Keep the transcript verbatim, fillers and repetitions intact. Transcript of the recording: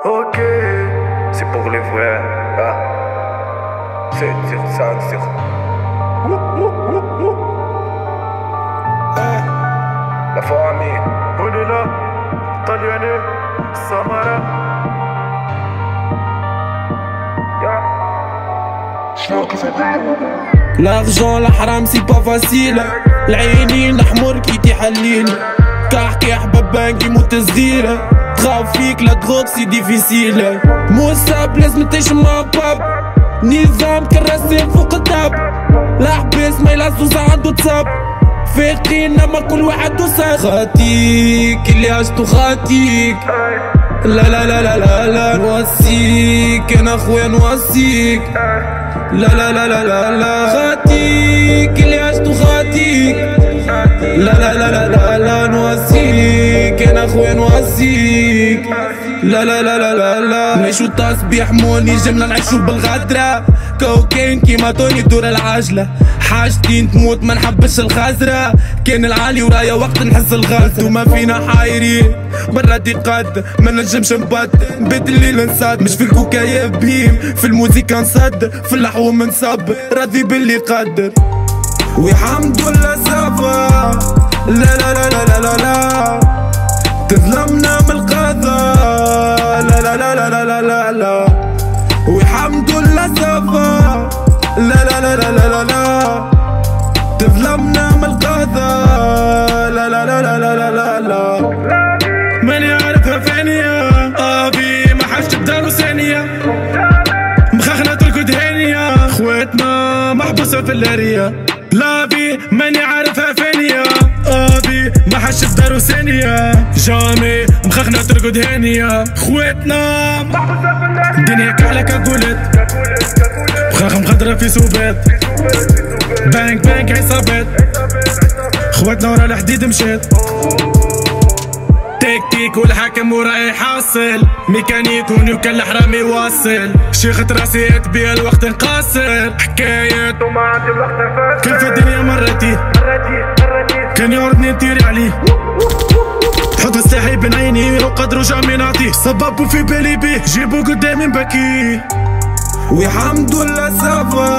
Ok, c'est pour les vrais. Ah. C'est sur ça, sur. Ah. La famille. On est là. Taliané. Samara. L'argent, la haram, c'est pas facile. العينين احمر كي تحليل كحكي احباب بانكي مو تسجيل ترافيك لا دروغ سي ديفيسيل موساب لازم تعيش مع باب نظام كراسي فوق الداب لا حبيس ما يلعزوز عندو تصاب فايقين اما كل واحد وساد خاتيك اللي عشتو خاتيك لا لا لا لا لا لا نوصيك انا خويا نوصيك لا لا لا لا لا لا خاتيك اللي عشتو خاتيك لا لا لا لا لا لا نوصيك انا خويا نوصيك لا لا لا لا لا لا نعيشو التصبيح موني جملة نعيشو بالغدرة كوكين كيما توني دور العجلة حاجتين تموت ما نحبش الخزرة كان العالي ورايا وقت نحس الغاز وما فينا حايرين برا قد ما نجمش نبد نبات الليل نصد مش في الكوكاية بهيم في الموسيقى نصد في اللحوم نصب راضي باللي قدر والحمد لله صافا لا لا لا لا لا لا تظلمنا من القضاء لا لا لا لا لا لا لا والحمد لله صافا لا لا لا لا لا لا تظلمنا من القضاء لا لا لا لا لا لا لا ماني عارفها فانية ابي ما حاش تبدالو ثانية مخاخنا تركض هانية خواتنا محبوسة في اللارية لابي ماني عارفها فانية ابي ما حاش تبدالو ثانية جامي مخاخنا تركض هانية خواتنا الدنيا كحلك قولت مخاخ مخضرة في سوبات بانك بانك عصابات خواتنا ورا الحديد مشات تكتيك والحاكم وراي حاصل ميكانيك ونيوكل الحرام يواصل شيخة راسي بيا الوقت نقاصر حكايات وما عندي الوقت فاصل كان في الدنيا مرتي كان يعرضني نطير عليه تحط السلاحي بين عيني وقدرو جامي نعطيه صبابو في بالي بيه جيبو قدامي نبكي والحمد لله صافا